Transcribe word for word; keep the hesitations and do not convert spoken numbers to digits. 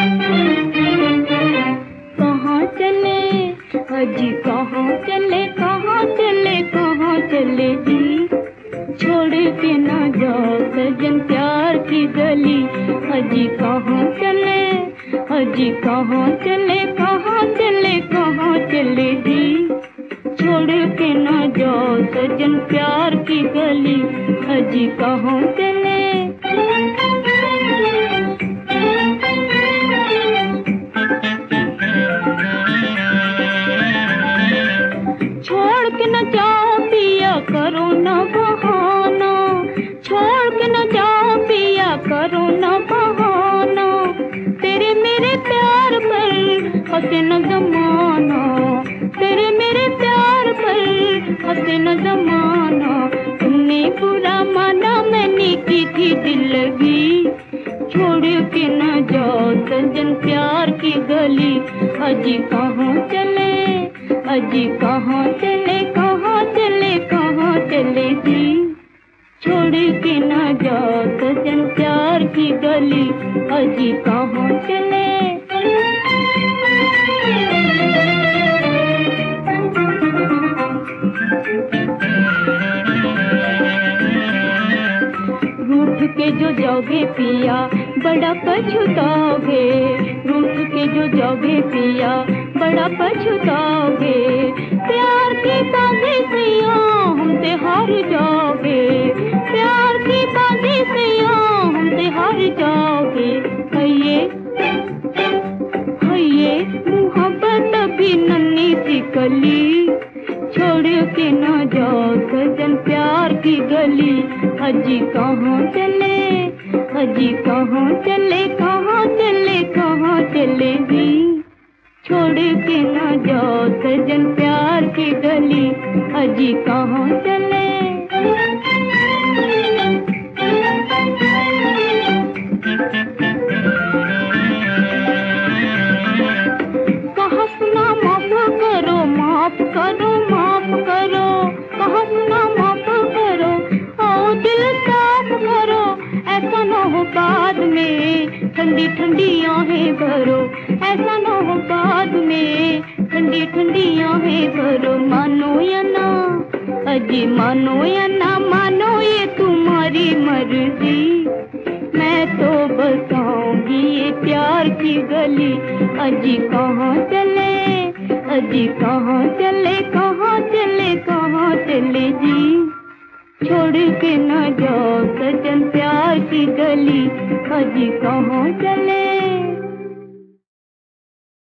कहाँ चले अजी, कहाँ चले, कहाँ चले, कहाँ चले जी, छोड़ के ना जाओ सजन प्यार की गली। अजी कहाँ चले अजी, कहाँ चले, कहाँ चले, कहाँ चले जी, छोड़ के ना जाओ सजन प्यार की गली। अजी कहाँ चले। छोड़ के न जाओ पिया करो न बहाना, छोड़ के न जाओ पिया करो न बहाना, तेरे मेरे प्यार पर हंसे न जमाना, तेरे मेरे प्यार पर हंसे न जमाना। तुमने बुरा माना मैंने की थी दिल लगी, छोड़ के न जाओ सजन प्यार की गली। अजी कहाँ चले अजी, कहाँ चले, कहाँ चले, कहाँ चले जी, छोड़ के ना जाओ सजन प्यार की गली। अजी कहाँ चले। रूठ के जो जाओगे पिया बड़ा पछताओगे, रूठ के जो जाओगे पिया बड़ा पछताओगे, प्यार की बातें सैया हमसे हार जाओगे, प्यार की बातें सैया हमसे हार जाओगे। हइये हइये मोहब्बत अभी नन्ही सी कली, छोड़ के ना जाओ सजन प्यार की गली। अजी कहाँ चले अजी, कहाँ चले, कहाँ चले, कहाँ चले जी, छोड़ के ना जाओ सजन प्यार की गली। अजी कहाँ चले। कहाँ सुना माफ करो, माफ करो, माफ करो, कहाँ सुना माफ करो, आओ दिल साफ करो, ऐसा ना हो बाद में ठंडी ठंडी आहें भरो, ऐसा ना हो बाद में ठंडी ठंडी आहें भरो। मानो या ना अजी, मानो या ना मानो ये तुम्हारी मर्जी, मैं तो बताऊंगी ये प्यार की गली। अजी कहाँ चले अजी, कहाँ चले, कहाँ चले, कहाँ चले जी, छोड़ के ना जाओ सजन प्यार की गली। अजी कहाँ चले।